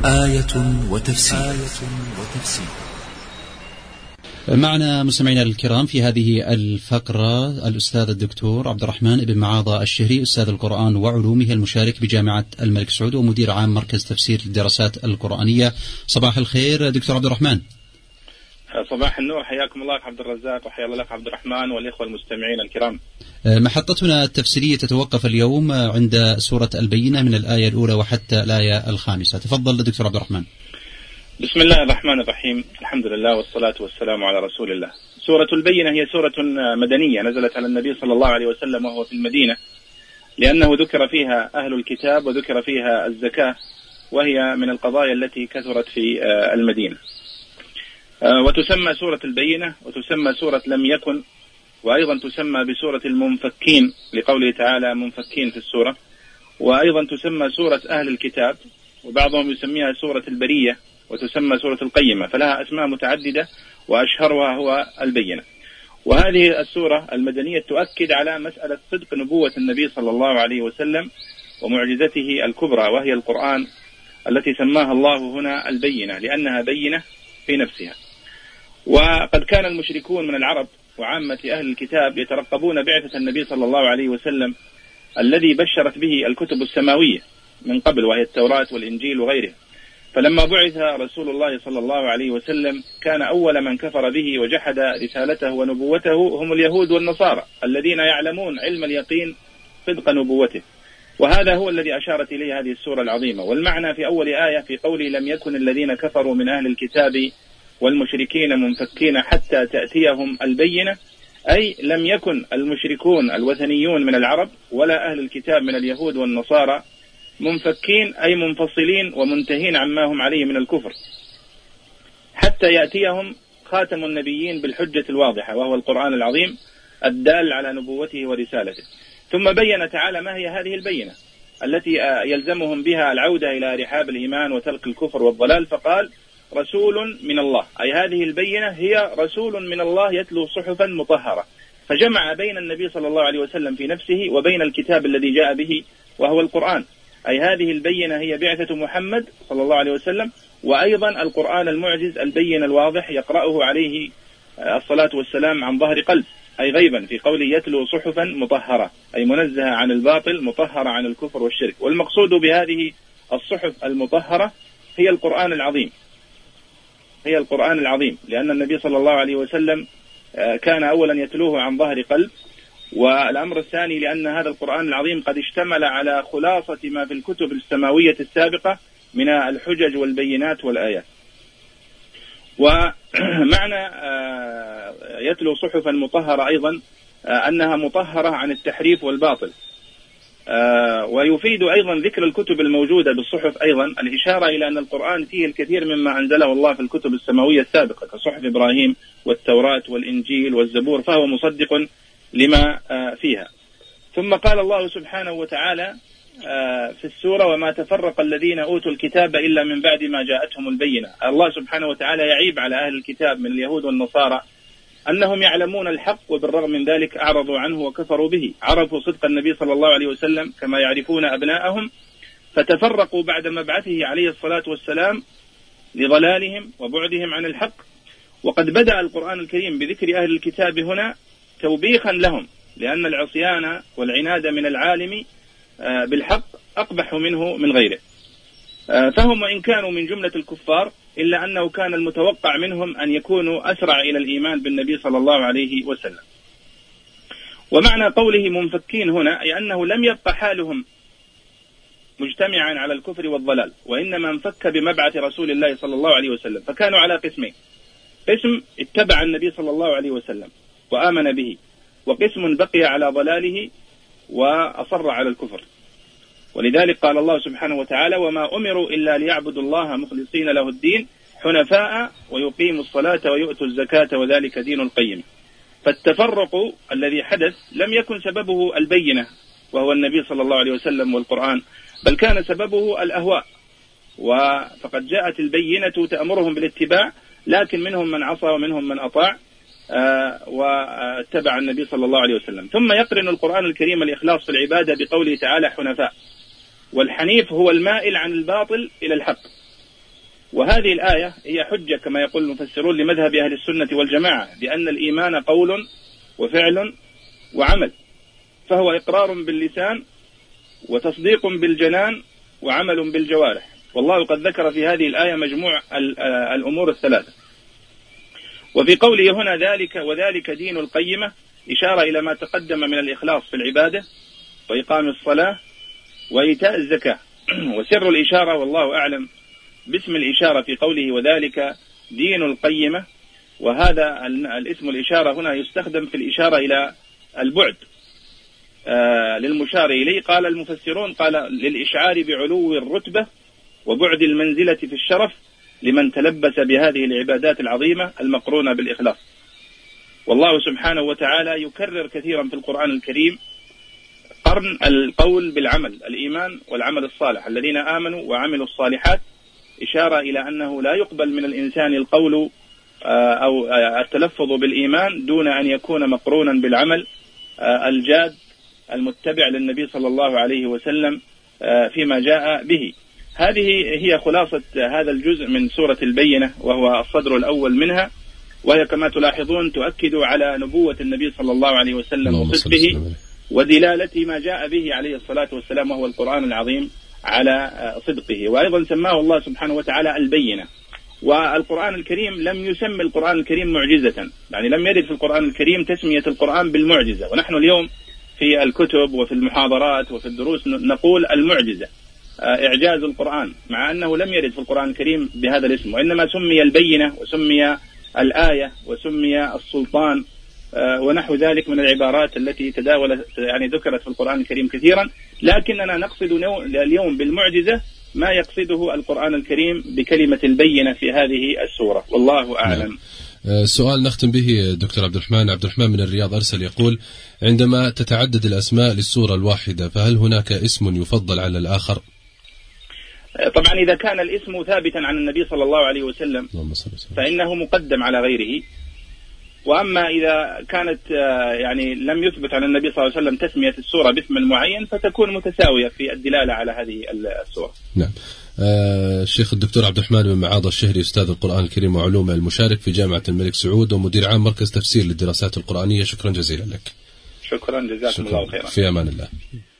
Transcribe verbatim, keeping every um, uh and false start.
آية وتفسير, آية وتفسير. معنا مستمعينا الكرام في هذه الفقرة الأستاذ الدكتور عبد الرحمن بن معاضة الشهري، أستاذ القرآن وعلومه، المشارك بجامعة الملك سعود ومدير عام مركز تفسير الدراسات القرآنية. صباح الخير دكتور عبد الرحمن. صباح النور، حياكم الله عبد الرزاق وحيا الله عبد الرحمن والإخوة المستمعين الكرام. محطتنا التفسيرية تتوقف اليوم عند سورة البينة من الآية الأولى وحتى الآية الخامسة. تفضل دكتور عبد الرحمن. بسم الله الرحمن الرحيم، الحمد لله والصلاة والسلام على رسول الله. سورة البينة هي سورة مدنية نزلت على النبي صلى الله عليه وسلم وهو في المدينة، لأنه ذكر فيها أهل الكتاب وذكر فيها الزكاة، وهي من القضايا التي كثرت في المدينة. وتسمى سورة البينة وتسمى سورة لم يكن، وأيضا تسمى بسورة المنفكين لقوله تعالى منفكين في السورة، وأيضا تسمى سورة أهل الكتاب، وبعضهم يسميها سورة البرية وتسمى سورة القيمة، فلها أسماء متعددة وأشهرها هو البينة. وهذه السورة المدنية تؤكد على مسألة صدق نبوة النبي صلى الله عليه وسلم ومعجزته الكبرى، وهي القرآن التي سماها الله هنا البينة لأنها بينة في نفسها. وقد كان المشركون من العرب وعامة أهل الكتاب يترقبون بعثة النبي صلى الله عليه وسلم الذي بشرت به الكتب السماوية من قبل، وهي التوراة والإنجيل وغيرها. فلما بعث رسول الله صلى الله عليه وسلم كان أول من كفر به وجحد رسالته ونبوته هم اليهود والنصارى الذين يعلمون علم اليقين صدق نبوته، وهذا هو الذي أشارت إليه هذه السورة العظيمة. والمعنى في أول آية في قوله لم يكن الذين كفروا من أهل الكتاب والمشركين منفكين حتى تأتيهم البينة، أي لم يكن المشركون الوثنيون من العرب ولا أهل الكتاب من اليهود والنصارى منفكين أي منفصلين ومنتهين عما هم عليه من الكفر حتى يأتيهم خاتم النبيين بالحجة الواضحة وهو القرآن العظيم الدال على نبوته ورسالته. ثم بين تعالى ما هي هذه البينة التي يلزمهم بها العودة إلى رحاب الإيمان وترك الكفر والضلال، فقال رسول من الله، أي هذه البينة هي رسول من الله يتلو صحفا مطهرة. فجمع بين النبي صلى الله عليه وسلم في نفسه وبين الكتاب الذي جاء به وهو القرآن، أي هذه البينة هي بعثة محمد صلى الله عليه وسلم، وأيضا القرآن المعجز البين الواضح يقرأه عليه الصلاة والسلام عن ظهر قلب، أي غيبا، في قوله يتلو صحفا مطهرة، أي منزهة عن الباطل مطهرة عن الكفر والشرك. والمقصود بهذه الصحف المطهرة هي القرآن العظيم، هي القرآن العظيم، لأن النبي صلى الله عليه وسلم كان أولا يتلوه عن ظهر قلب، والأمر الثاني لأن هذا القرآن العظيم قد اشتمل على خلاصة ما في الكتب السماوية السابقة من الحجج والبينات والآيات. ومعنى يتلو صحفا مطهرة أيضا أنها مطهرة عن التحريف والباطل. ويفيد أيضا ذكر الكتب الموجودة بالصحف أيضا الإشارة إلى أن القرآن فيه الكثير مما أنزله الله في الكتب السماوية السابقة كصحف إبراهيم والتوراة والإنجيل والزبور، فهو مصدق لما فيها. ثم قال الله سبحانه وتعالى في السورة وما تفرق الذين أوتوا الكتاب إلا من بعد ما جاءتهم البينة. الله سبحانه وتعالى يعيب على أهل الكتاب من اليهود والنصارى أنهم يعلمون الحق وبالرغم من ذلك أعرضوا عنه وكفروا به، عرفوا صدق النبي صلى الله عليه وسلم كما يعرفون أبناءهم، فتفرقوا بعد مبعثه عليه الصلاة والسلام لضلالهم وبعدهم عن الحق. وقد بدأ القرآن الكريم بذكر أهل الكتاب هنا توبيخا لهم، لأن العصيان والعناد من العالم بالحق أقبح منه من غيره. فهم وإن كانوا من جملة الكفار إلا أنه كان المتوقع منهم أن يكونوا أسرع إلى الإيمان بالنبي صلى الله عليه وسلم. ومعنى قوله منفكين هنا أي أنه لم يبق حالهم مجتمعا على الكفر والضلال، وإنما انفك بمبعث رسول الله صلى الله عليه وسلم. فكانوا على قسمين: قسم اتبع النبي صلى الله عليه وسلم وآمن به، وقسم بقي على ضلاله وأصر على الكفر. ولذلك قال الله سبحانه وتعالى وما أمروا إلا ليعبدوا الله مخلصين له الدين حنفاء ويقيموا الصلاة ويؤتوا الزكاة وذلك دين القيم. فالتفرق الذي حدث لم يكن سببه البينة وهو النبي صلى الله عليه وسلم والقرآن، بل كان سببه الأهواء. وفقد جاءت البينة تأمرهم بالاتباع، لكن منهم من عصى ومنهم من أطاع واتبع النبي صلى الله عليه وسلم. ثم يقرن القرآن الكريم الإخلاص في العبادة بقوله تعالى حنفاء، والحنيف هو المائل عن الباطل إلى الحق، وهذه الآية هي حجة كما يقول المفسرون لمذهب أهل السنة والجماعة، لأن الإيمان قول وفعل وعمل، فهو إقرار باللسان وتصديق بالجنان وعمل بالجوارح. والله قد ذكر في هذه الآية مجموع الأمور الثلاثة. وفي قوله هنا ذلك وذلك دين القيمة إشارة إلى ما تقدم من الإخلاص في العبادة وإقام الصلاة وإيتاء الزكاة. وسر الإشارة والله أعلم باسم الإشارة في قوله وذلك دين القيمة، وهذا الاسم الإشارة هنا يستخدم في الإشارة إلى البعد آه للمشار إليه. قال المفسرون قال للإشعار بعلو الرتبة وبعد المنزلة في الشرف لمن تلبس بهذه العبادات العظيمة المقرونة بالإخلاص. والله سبحانه وتعالى يكرر كثيرا في القرآن الكريم قرن القول بالعمل، الإيمان والعمل الصالح، الذين آمنوا وعملوا الصالحات، إشارة إلى أنه لا يقبل من الإنسان القول أو التلفظ بالإيمان دون أن يكون مقرونا بالعمل الجاد المتبع للنبي صلى الله عليه وسلم فيما جاء به. هذه هي خلاصة هذا الجزء من سورة البينة، وهو الصدر الأول منها، وهي كما تلاحظون تؤكد على نبوة النبي صلى الله عليه وسلم وصدقه ودلالة ما جاء به عليه الصلاة والسلام وهو القرآن العظيم على صدقه. وأيضا سماه الله سبحانه وتعالى البينة. والقرآن الكريم لم يسمي القرآن الكريم معجزة، يعني لم يرد في القرآن الكريم تسمية القرآن بالمعجزة. ونحن اليوم في الكتب وفي المحاضرات وفي الدروس نقول المعجزة، إعجاز القرآن، مع أنه لم يرد في القرآن الكريم بهذا الاسم، وإنما سمي البينة وسمي الآية وسمي السلطان ونحو ذلك من العبارات التي تداولت يعني ذكرت في القرآن الكريم كثيرا. لكننا نقصد اليوم بالمعجزة ما يقصده القرآن الكريم بكلمة البينة في هذه السورة، والله أعلم. سؤال نختم به دكتور عبد الرحمن. عبد الرحمن من الرياض أرسل يقول: عندما تتعدد الأسماء للسورة الواحدة فهل هناك اسم يفضل على الآخر؟ طبعا إذا كان الاسم ثابتا عن النبي صلى الله عليه وسلم فإنه مقدم على غيره، وأما إذا كانت يعني لم يثبت عن النبي صلى الله عليه وسلم تسمية السورة باسم معين فتكون متساوية في الدلالة على هذه السورة. نعم. آه الشيخ الدكتور عبد الرحمن بن معاض الشهري أستاذ القرآن الكريم وعلومه، المشارك في جامعة الملك سعود ومدير عام مركز تفسير للدراسات القرآنية، شكرا جزيلا لك. شكرا جزاكم الله خيرا. في أمان الله.